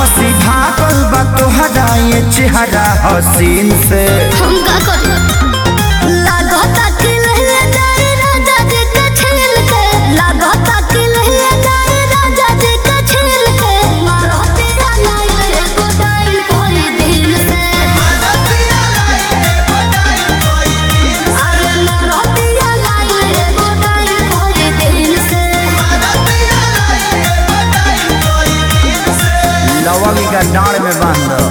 हंसी भागल बा तोहरा ये चेहरा हसीन से। हम का करी लागता कि लहले जाए राजा जी के छील के, लागता कि लहले जाए राजा जी के छील के। मारो तेरा लाइल एगो डाइल कोई दिल से, मारो तेरा लाइल एगो डाइल कोई दिल से। अरे मारो तेरा लाइल एगो डाइल कोई दिल से, मारो तेरा लाइल एगो डाइल कोई दिल से। लवंगी का डांड में बांध दो।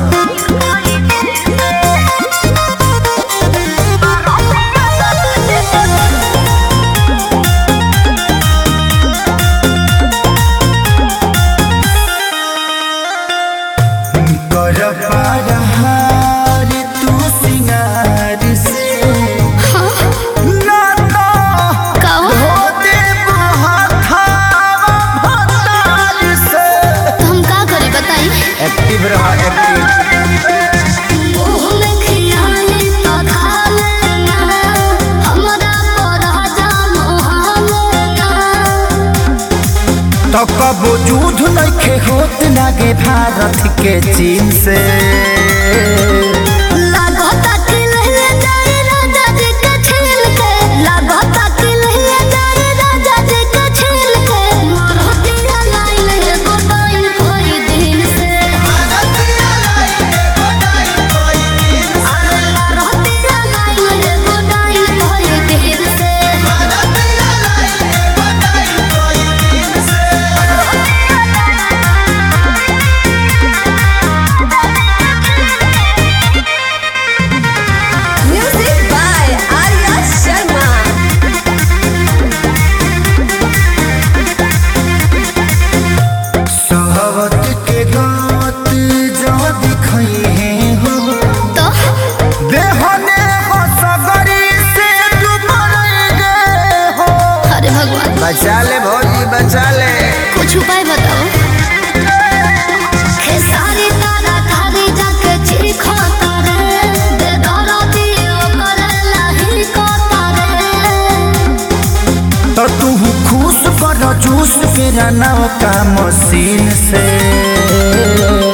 एक्टिव रहा एक्टिव। मुँह में खियाली तो खा लेना, हमरा पर जान हालेना। तो कबो युद्ध नइखे होत लागे भारत के चीन से। लागता कि लहले जाए राजा जी के छील के, लागता कि लहले जाए राजा जी के छील के। मारो तेरा लाइल एगो डाइल कोई दिल से, मारो तेरा लाइल एगो डाइल कोई दिल से। अरे मारो तेरा लाइल एगो डाइल कोई दिल से, मारो तेरा लाइल एगो डाइल कोई दिल से। Music by Arya Sharma. सहवत के गात जो दिखई है हो तो देहने हो सगरी से डूबले हो। अरे भगवान बचा ले भौजी बचा ले। कुछ उपाय बताओ। खेसारी तारा तारी जाके चीखो तारे, दे दरो दियो करेला ही को तारे। तो तू खुश कर जूस के रनाव का मशीन से।